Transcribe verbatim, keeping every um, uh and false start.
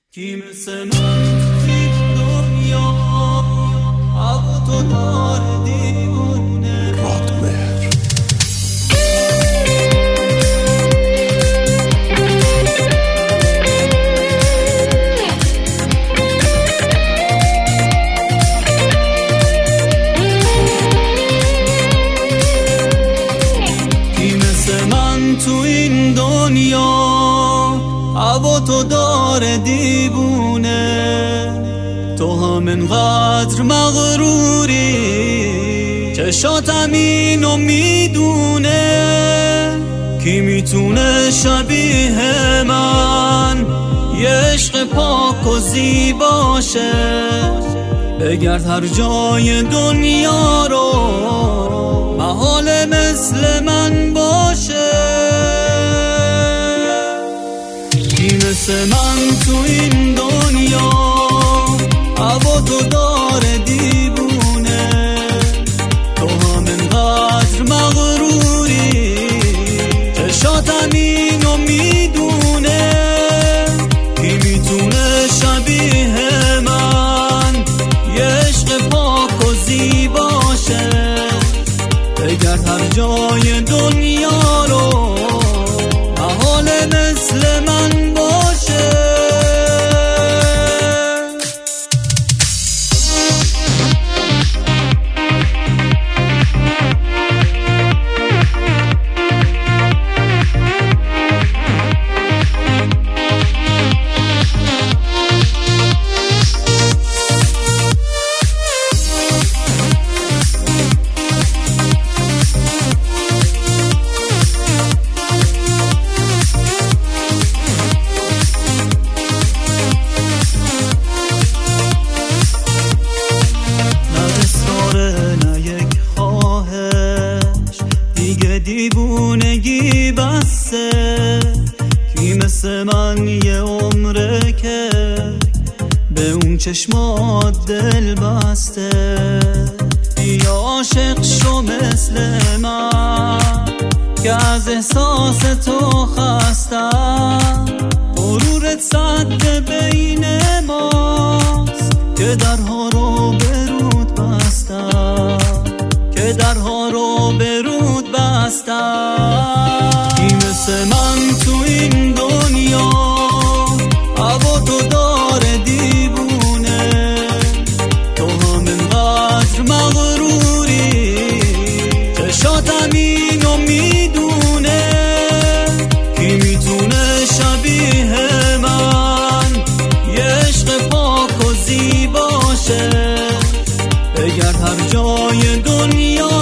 کی مثل من این دنیا هوا تو داره دیوونه رادمهر. کی مثل من تو این دنیا هوا تو داره دیوونه، تو هم انقدر مغروری چشاتم اینو میدونه. کی میتونه شبیه من یه عشق پاک و زیباشه؟ بگرد هر جای دنیا رو محال مثل من باشه. مثل من تو این دنیا هوا تو داره دیوونه، تو هم انقدر مغروری چشاتم اینو میدونه. کی میتونه شبیه من یه عشق پاک و زیباشه؟ بگرد هر جای دنیا رو محال مثل من باشه. دیوونگی بسته، کی مثل من یه عمره که به اون چشمات دل بسته. بیا عاشق شو مثل من که از احساس تو خستم. غرورت سد بین ماست که درها رو برود بستم، که درها رو برود بستم. کی مثل من تو این دنیا هوا تو داره دیوونه، تو هم انقدر مغروری چشاتم اینو میدونه. کی میتونه شبیه من یه عشق پاک و زیباشه؟ بگرد هر جای دنیا